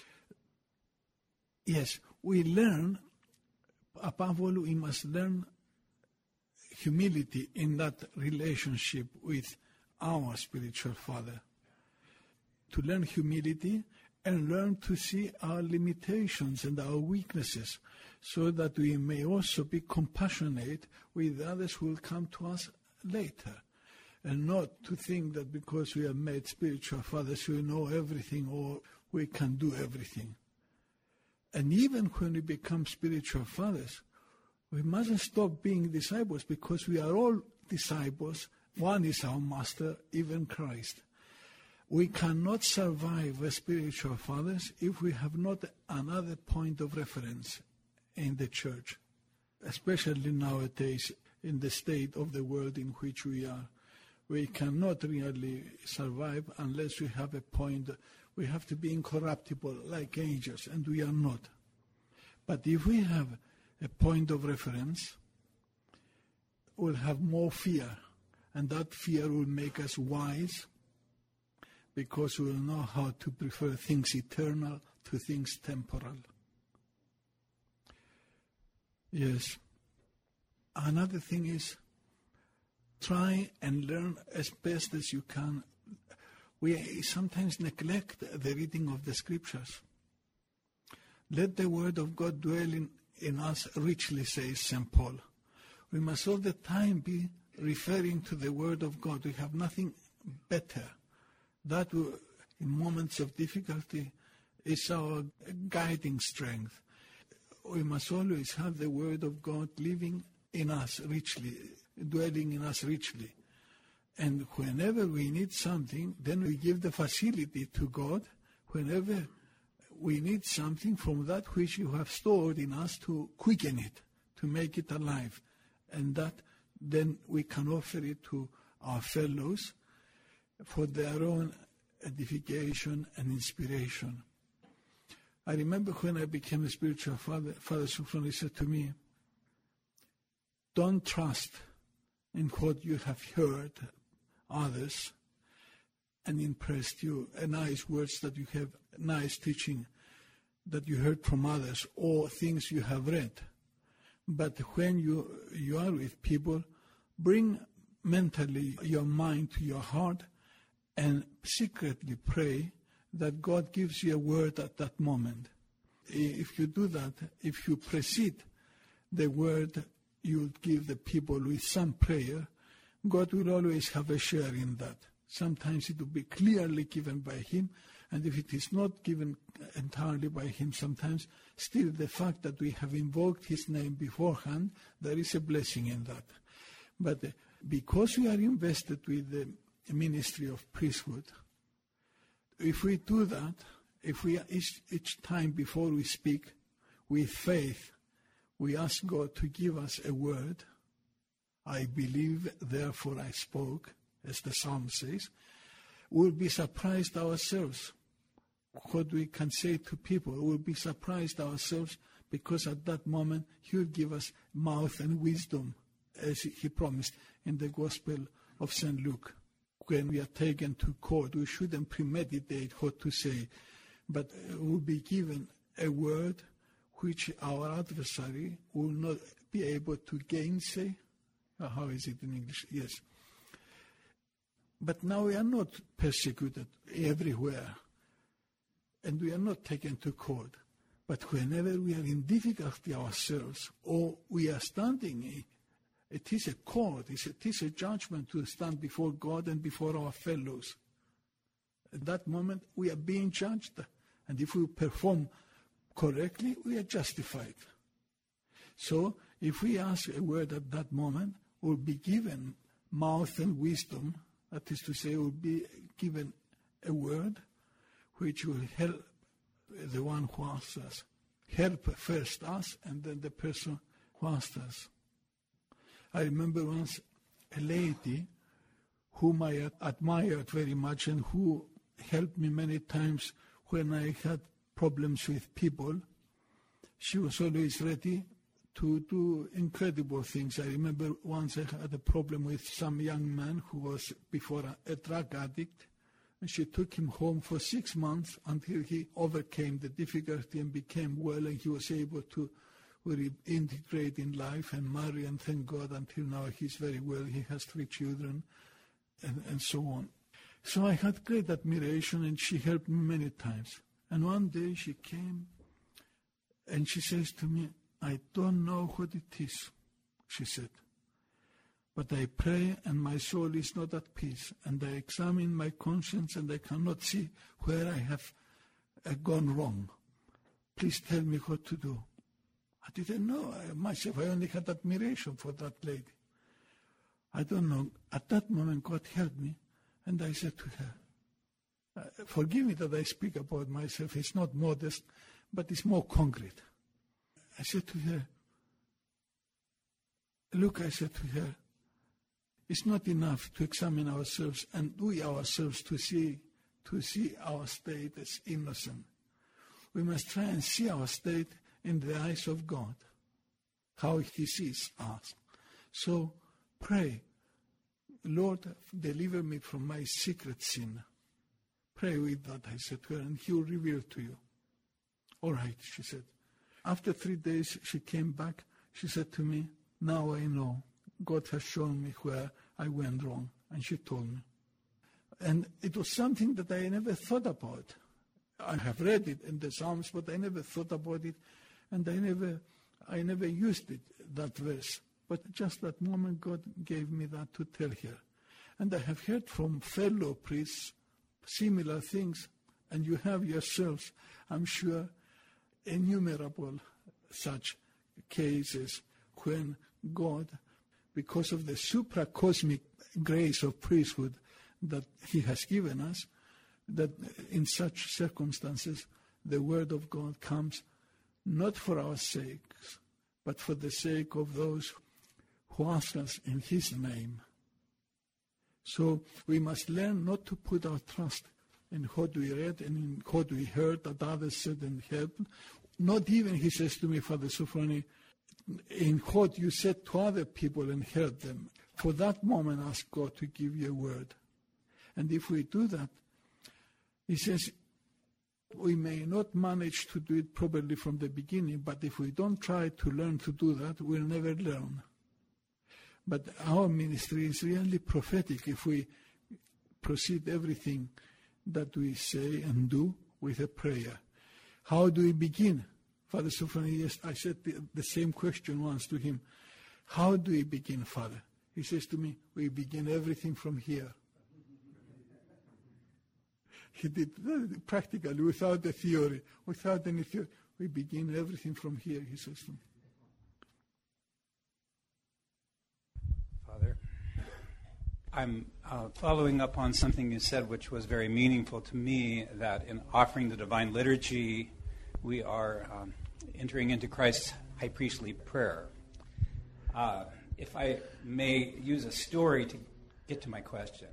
A: Yes, we learn, above all, we must learn humility in that relationship with our spiritual father. To learn humility and learn to see our limitations and our weaknesses so that we may also be compassionate with others who will come to us later. And not to think that because we are made spiritual fathers, we know everything or we can do everything. And even when we become spiritual fathers, we mustn't stop being disciples because we are all disciples. One is our master, even Christ. We cannot survive as spiritual fathers if we have not another point of reference in the church, especially nowadays in the state of the world in which we are. We cannot really survive unless we have a point. We have to be incorruptible like angels, and we are not. But if we have a point of reference, we'll have more fear, and that fear will make us wise because we will know how to prefer things eternal to things temporal. Yes. Another thing is, try and learn as best as you can. We sometimes neglect the reading of the Scriptures. Let the Word of God dwell in us richly, says St. Paul. We must all the time be referring to the Word of God. We have nothing better. That will, in moments of difficulty, is our guiding strength. We must always have the Word of God living in us richly, dwelling in us richly. And whenever we need something, then we give the facility to God. Whenever we need something from that which you have stored in us to quicken it, to make it alive. And that then we can offer it to our fellows for their own edification and inspiration. I remember when I became a spiritual father, Father Soufroni said to me, don't trust in what you have heard others and impressed you, nice words that you have, nice teaching that you heard from others, or things you have read. But when you are with people, bring mentally your mind to your heart and secretly pray that God gives you a word at that moment. If you do that, if you precede the word you give the people with some prayer, God will always have a share in that. Sometimes it will be clearly given by Him, and if it is not given entirely by Him sometimes, still the fact that we have invoked His name beforehand, there is a blessing in that. But because we are invested with the ministry of priesthood, if we do that, if we each time before we speak with faith, we ask God to give us a word, I believe, therefore I spoke, as the psalm says, we'll be surprised ourselves what we can say to people. We'll be surprised ourselves because at that moment He will give us mouth and wisdom, as He promised in the Gospel of St. Luke. When we are taken to court, we shouldn't premeditate what to say, but we'll be given a word which our adversary will not be able to gainsay. How is it in English? Yes. But now we are not persecuted everywhere, and we are not taken to court. But whenever we are in difficulty ourselves, or we are standing It is a court. It is a judgment to stand before God and before our fellows. At that moment, we are being judged. And if we perform correctly, we are justified. So, if we ask a word at that moment, we'll be given mouth and wisdom. That is to say, we'll be given a word which will help the one who asks us. Help first us and then the person who asked us. I remember once a lady whom I admired very much and who helped me many times when I had problems with people. She was always ready to do incredible things. I remember once I had a problem with some young man who was before a drug addict, and she took him home for 6 months until he overcame the difficulty and became well, and he was able to reintegrate in life and marry, and thank God until now he's very well. He has 3 children and so on. So I had great admiration, and she helped me many times. And one day she came and she says to me, "I don't know what it is," she said, "but I pray and my soul is not at peace, and I examine my conscience and I cannot see where I have gone wrong. Please tell me what to do." I didn't know myself. I only had admiration for that lady. I don't know. At that moment, God helped me, and I said to her, forgive me that I speak about myself. It's not modest, but it's more concrete. I said to her, look, I said to her, it's not enough to examine ourselves and we ourselves to see our state as innocent. We must try and see our state in the eyes of God, how He sees us. So pray, Lord, deliver me from my secret sin. Pray with that, I said to her, and He will reveal to you. All right, she said. After 3 days, she came back. She said to me, now I know. God has shown me where I went wrong. And she told me. And it was something that I never thought about. I have read it in the Psalms, but I never thought about it. And I never used it, that verse. But just that moment, God gave me that to tell her. And I have heard from fellow priests similar things. And you have yourselves, I'm sure, innumerable such cases when God, because of the supracosmic grace of priesthood that He has given us, that in such circumstances the Word of God comes not for our sakes, but for the sake of those who ask us in His name. So we must learn not to put our trust in what we read and in what we heard that others said and helped. Not even, he says to me, Father Sophrony, in what you said to other people and heard them. For that moment, ask God to give you a word. And if we do that, he says, we may not manage to do it properly from the beginning, but if we don't try to learn to do that, we'll never learn. But our ministry is really prophetic if we proceed everything that we say and do with a prayer. How do we begin? Father Sophrony, yes, I said the same question once to him. How do we begin, Father? He says to me, we begin everything from here. He did practically, without the theory, without any theory. We begin everything from here, he says to me.
J: Father, I'm following up on something you said which was very meaningful to me, that in offering the Divine Liturgy, we are entering into Christ's high priestly prayer. If I may use a story to get to my question.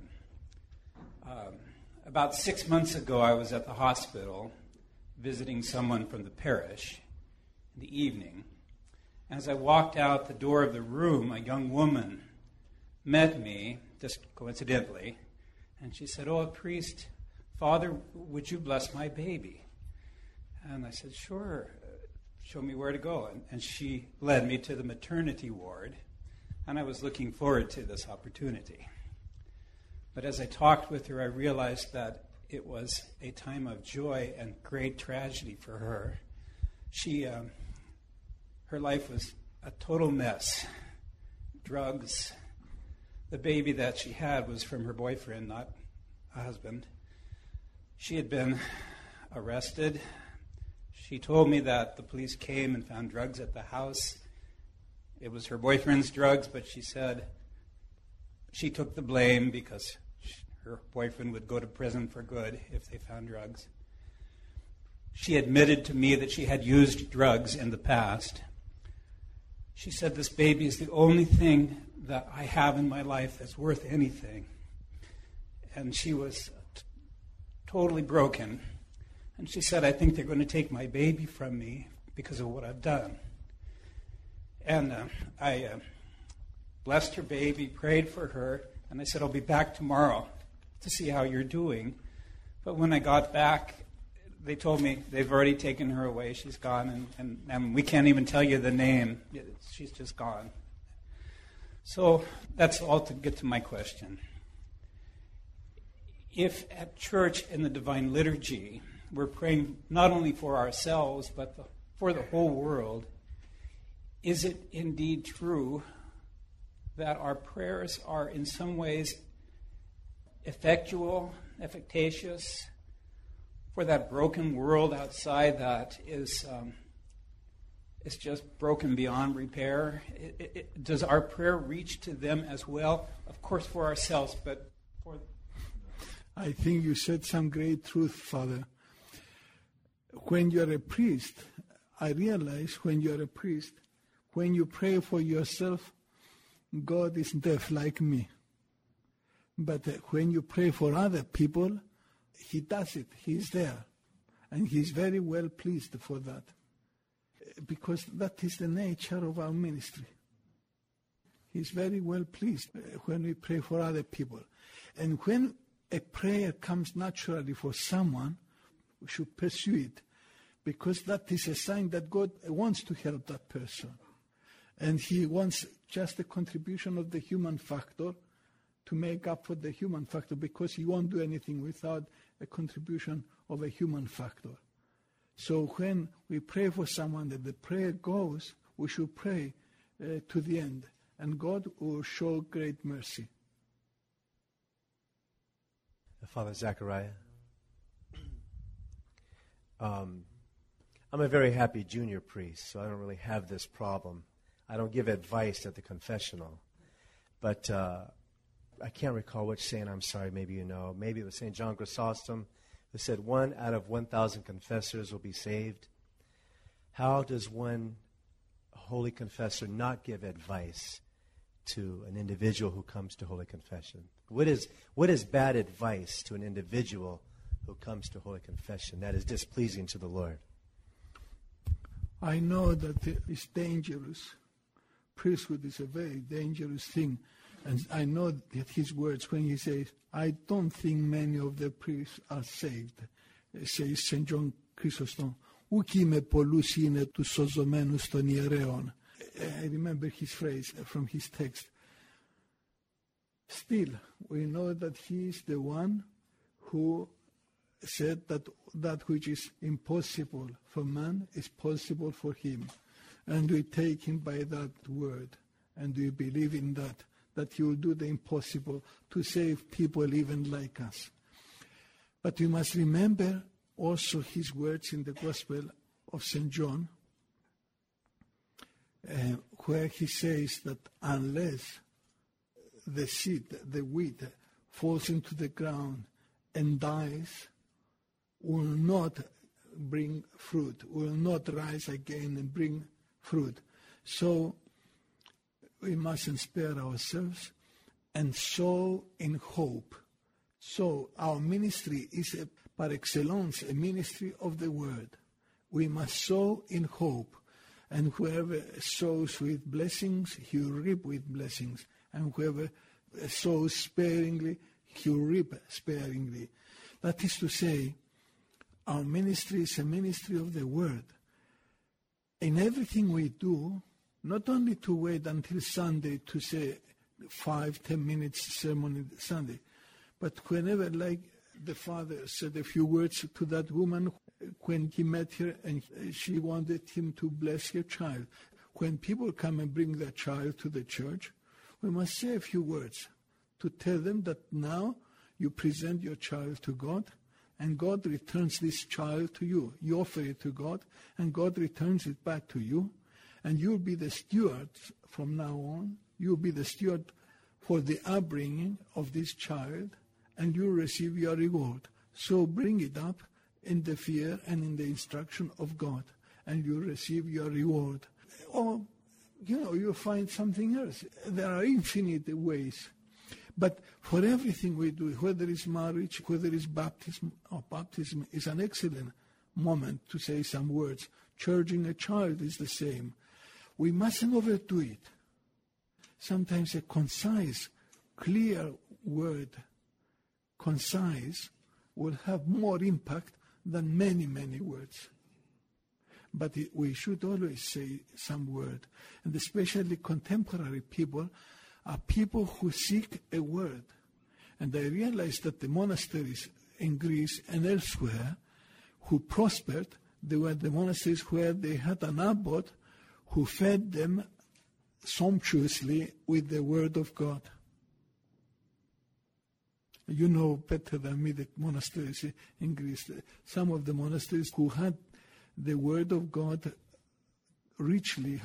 J: About 6 months ago, I was at the hospital visiting someone from the parish in the evening. As I walked out the door of the room, a young woman met me, just coincidentally, and she said, "Oh, priest, Father, would you bless my baby?" And I said, "Sure, show me where to go." And she led me to the maternity ward, and I was looking forward to this opportunity. But as I talked with her, I realized that it was a time of joy and great tragedy for her. Her life was a total mess. drugs. The baby that she had was from her boyfriend, not a husband. She had been arrested. She told me that the police came and found drugs at the house. It was her boyfriend's drugs, but she said she took the blame because her boyfriend would go to prison for good if they found drugs. She admitted to me that she had used drugs in the past. She said, this baby is the only thing that I have in my life that's worth anything. And she was totally broken. And she said, I think they're going to take my baby from me because of what I've done. And I blessed her baby, prayed for her, and I said, I'll be back tomorrow to see how you're doing. But when I got back, they told me they've already taken her away. She's gone, and we can't even tell you the name. She's just gone. So that's all to get to my question. If at church in the Divine Liturgy, we're praying not only for ourselves, but for the whole world, is it indeed true that our prayers are in some ways effectual, efficacious, for that broken world outside that is just broken beyond repair? Does our prayer reach to them as well? Of course, for ourselves, but for...
A: I think you said some great truth, Father. When you're a priest, I realize when you're a priest, when you pray for yourself, God is deaf like me. But when you pray for other people, He does it. He's there. And He's very well pleased for that. Because that is the nature of our ministry. He's very well pleased when we pray for other people. And when a prayer comes naturally for someone, we should pursue it. Because that is a sign that God wants to help that person. And He wants just a contribution of the human factor to make up for the human factor, because He won't do anything without a contribution of a human factor. So when we pray for someone that the prayer goes, we should pray to the end, and God will show great mercy.
K: Father Zachariah, I'm a very happy junior priest, so I don't really have this problem. I don't give advice at the confessional, but I can't recall which saint, I'm sorry, maybe you know. Maybe it was St. John Chrysostom who said 1 out of 1,000 confessors will be saved. How does one holy confessor not give advice to an individual who comes to holy confession? What is bad advice to an individual who comes to holy confession that is displeasing to the Lord?
A: I know that it's dangerous. Priesthood is a very dangerous thing. And I know that his words when he says, I don't think many of the priests are saved, says St. John Chrysostom. Ουκ με πολλούς είναι τους σωζομένους των ιερέων. I remember his phrase from his text. Still, we know that he is the one who said that that which is impossible for man is possible for him. And we take him by that word, and we believe in that he will do the impossible to save people even like us. But we must remember also his words in the Gospel of St. John, where he says that unless the seed, the wheat, falls into the ground and dies, will not bring fruit, will not rise again and bring fruit. So we mustn't spare ourselves and sow in hope. So our ministry is par excellence a ministry of the word. We must sow in hope. And whoever sows with blessings, he will reap with blessings. And whoever sows sparingly, he will reap sparingly. That is to say, our ministry is a ministry of the word. In everything we do, not only to wait until Sunday to say 5-10 minutes sermon on Sunday, but whenever, like the father said a few words to that woman when he met her and she wanted him to bless her child. When people come and bring their child to the church, we must say a few words to tell them that now you present your child to God, and God returns this child to you. You offer it to God, and God returns it back to you, and you'll be the steward from now on. You'll be the steward for the upbringing of this child, and you'll receive your reward. So bring it up in the fear and in the instruction of God, and you'll receive your reward. Or, you'll find something else. There are infinite ways. But for everything we do, whether it's marriage, whether it's baptism is an excellent moment to say some words. Charging a child is the same. We mustn't overdo it. Sometimes a concise, clear word, concise, will have more impact than many, many words. But we should always say some word. And especially contemporary people are people who seek a word. And I realized that the monasteries in Greece and elsewhere who prospered, they were the monasteries where they had an abbot who fed them sumptuously with the word of God. You know better than me the monasteries in Greece. Some of the monasteries who had the word of God richly,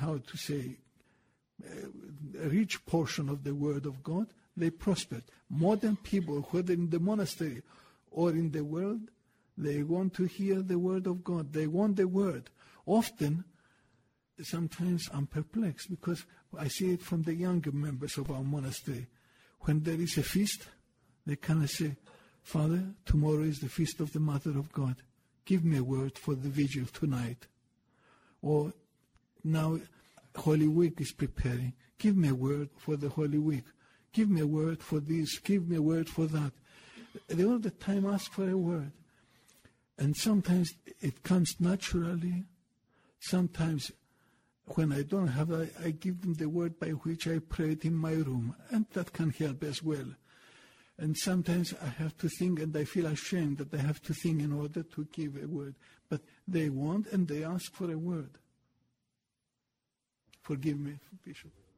A: a rich portion of the word of God, they prospered. Modern people, whether in the monastery or in the world, they want to hear the word of God. They want the word. Often, sometimes I'm perplexed because I see it from the younger members of our monastery. When there is a feast, they kind of say, Father, tomorrow is the feast of the Mother of God. Give me a word for the vigil tonight. Or now Holy Week is preparing. Give me a word for the Holy Week. Give me a word for this. Give me a word for that. They all the time ask for a word. And sometimes it comes naturally. Sometimes when I don't have it, I give them the word by which I prayed in my room. And that can help as well. And sometimes I have to think, and I feel ashamed that I have to think in order to give a word. But they want and they ask for a word. Forgive me, Bishop.